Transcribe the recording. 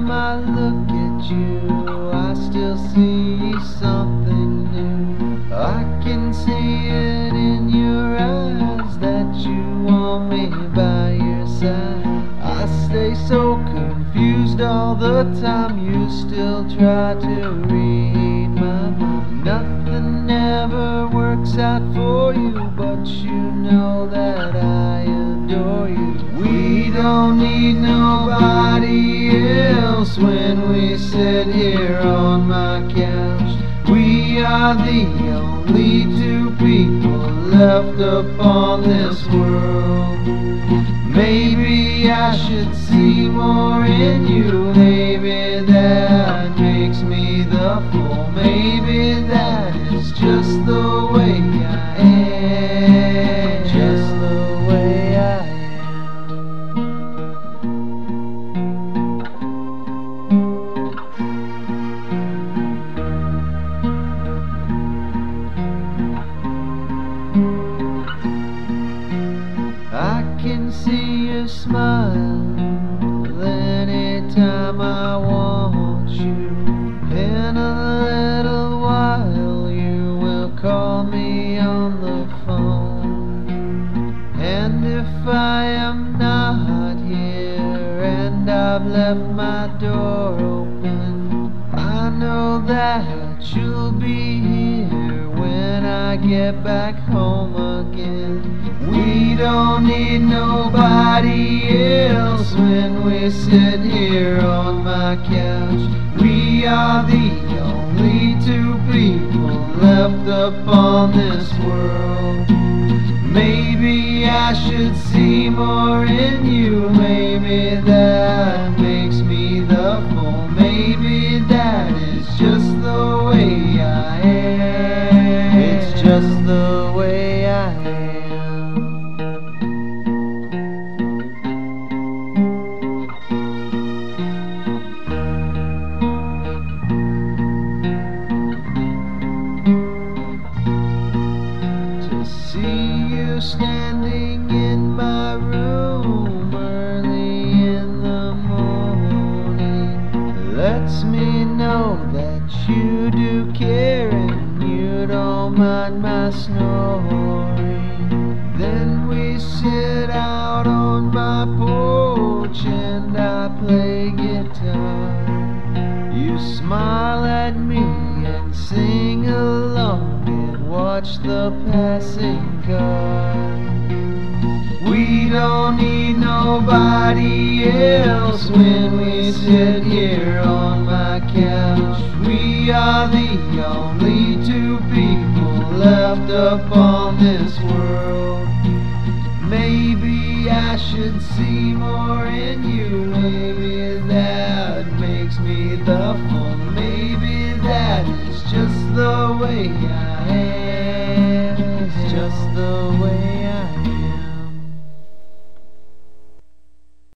time I look at you, I still see something new. I can see it in your eyes that you want me by your side. I stay so confused all the time, you still try to read my mind. Nothing ever works out for you, but you know that I adore you. We don't need nobody else when we sit here on my couch. We are the only two people left upon this world. Maybe I should see more in you. Maybe that makes me the fool. Maybe that is just the way I am. Just the way I am. I can see you smile anytime I want you. In a little while you will call me on the phone. And if I am not here and I've left my door open, I know that you'll be here when I get back home again. We don't need nobody else when we sit here on my couch. We are the only two people left upon this world. Maybe I should see more in you. Maybe that makes me the fool. Maybe that is just the way I am. It's just the way I am. See you standing in my room early in the morning lets me know that you do care and you don't mind my snoring. Then we sit out on my porch and I play guitar. You smile at me and sing along and watch the passing car. We don't need nobody else when we sit here on my couch. We are the only two people left upon this world. Maybe I should see more in you. Maybe that makes me the fool. Maybe that is just the way I am. It's just the way I am.